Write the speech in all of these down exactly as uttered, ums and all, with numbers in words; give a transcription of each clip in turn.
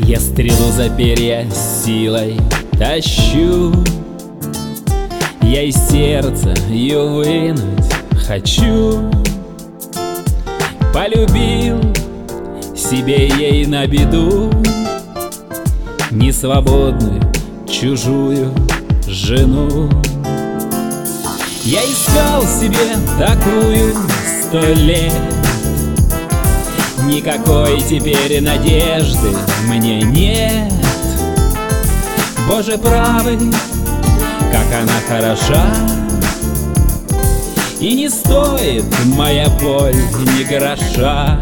Я стрелу за перья силой тащу, я из сердца ее вынуть хочу. Полюбил себе ей на беду несвободную чужую жену. Я искал себе такую сто лет, никакой теперь надежды мне нет. Боже правый, как она хороша, и не стоит моя боль ни гроша.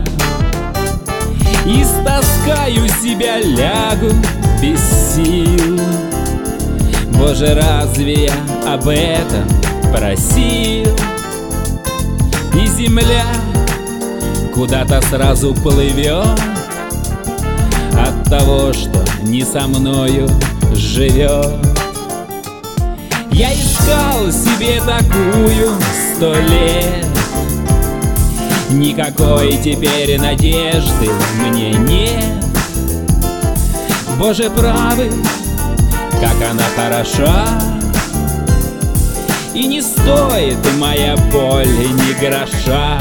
Истаскаю себя, лягу без сил. Боже, разве я об этом просил? И земля куда-то сразу плывет от того, что не со мною живет. Я искал себе такую сто лет, никакой теперь надежды мне нет. Боже правый, как она хороша, и не стоит моя боль ни гроша.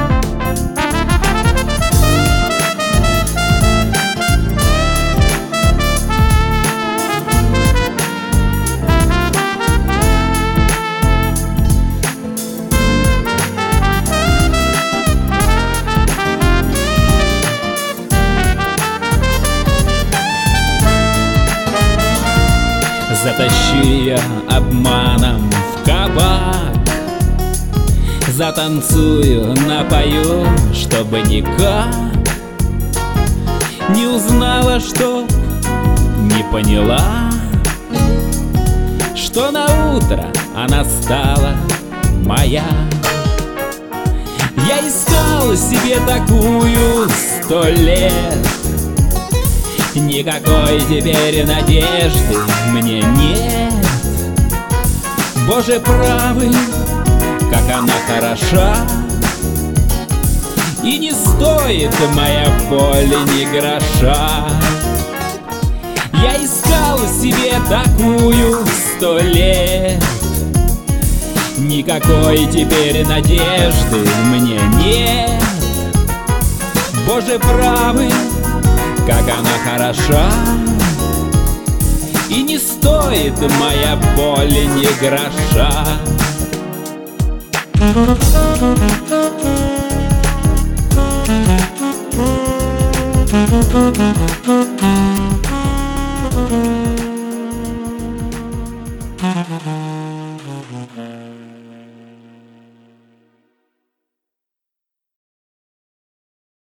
Затащу ее обманом в кабак, затанцую, напою, чтобы никак не узнала, что не поняла, что на утро она стала моя. Я искал себе такую сто лет, никакой теперь надежды мне нет. Боже правый, как она хороша, и не стоит моя боль ни гроша. Я искал себе такую сто лет, никакой теперь надежды мне нет. Боже правый, как она хороша, и не стоит моя боль ни гроша. Thank you.